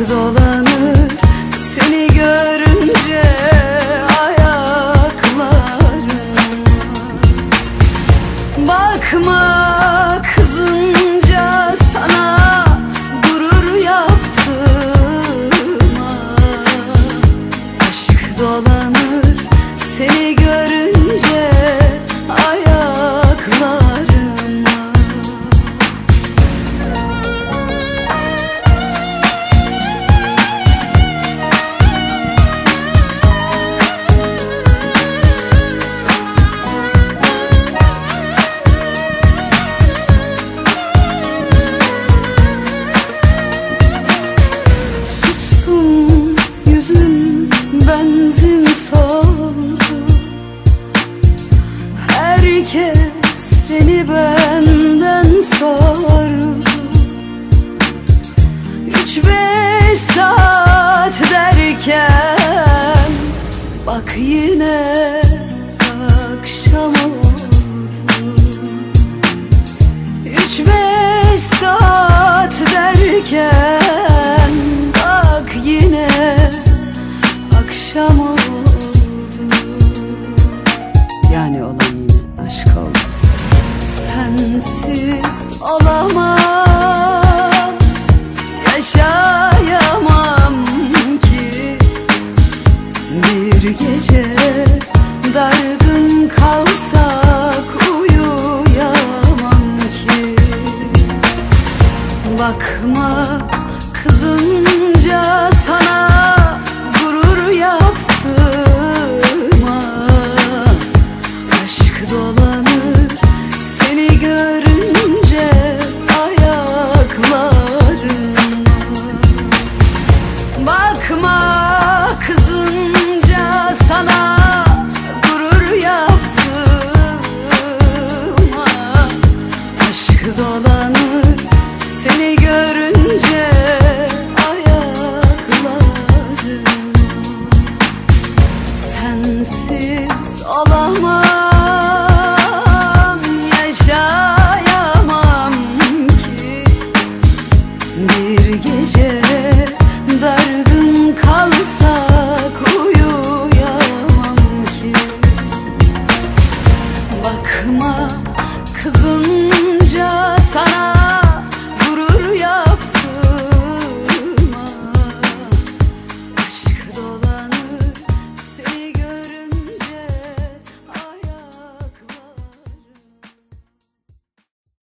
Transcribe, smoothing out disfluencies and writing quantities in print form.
dolanır seni görünce ayaklarıma. Bakma kızınca sana gurur yaptığıma. Aşk dolanır seni görünce ayaklarıma. Benzin soldu, herkes seni benden sordu. 3-5 saat derken bak yine akşam oldu. 3-5 saat derken bak yine akşam oldu. Yani olan yine aşk oldu. Sensiz olamam, yaşayamam ki. Bir gece dargın kalsak uyuyamam ki. Bakma kızınca sana yaptığıma. Aşk dolanır seni görünce ayaklarıma. Bakma kızınca sana gurur yaptığıma. Aşk dolanır seni görünce sensiz olamam, yaşayamam ki. Bir gece dargın kalsak